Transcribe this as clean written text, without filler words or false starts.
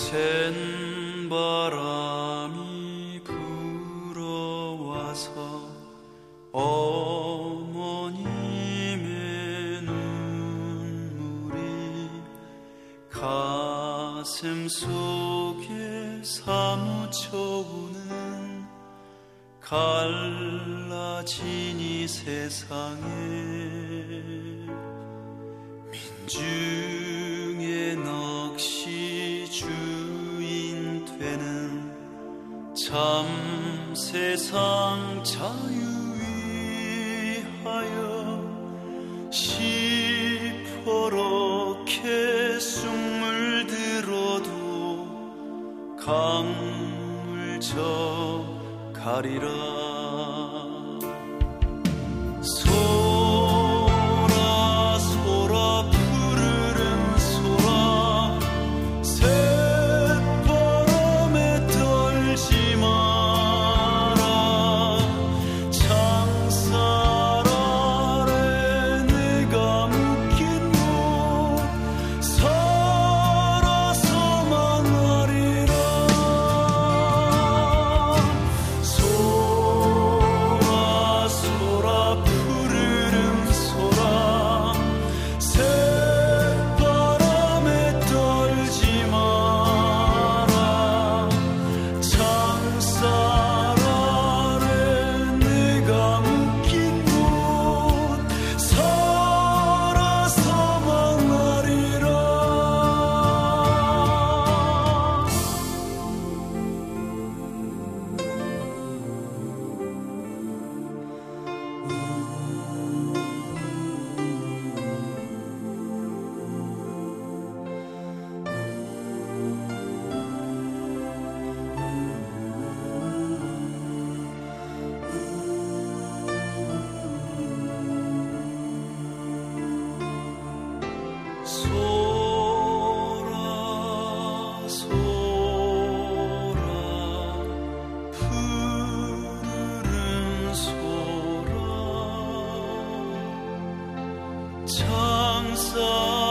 센 바람이 불어와서 어머님의 눈물이 가슴 속에 사무쳐오는 갈라진 이 세상에 민중의 넋이 주인 되는 참 세상 자유 위하여 시퍼렇게 숨을 들어도 강물 저 가리라. 소라 소라 푸르른 소라 새바람에 떨지 마라. 창살 아래 내가 묶인 못 살아서만 하리라. 소라 소라 푸르른 소라 새바람에 떨지 마라. 창살 아래 내가 묶인 못 살아서만 하리라. 소라 소라 푸르른 소라 창살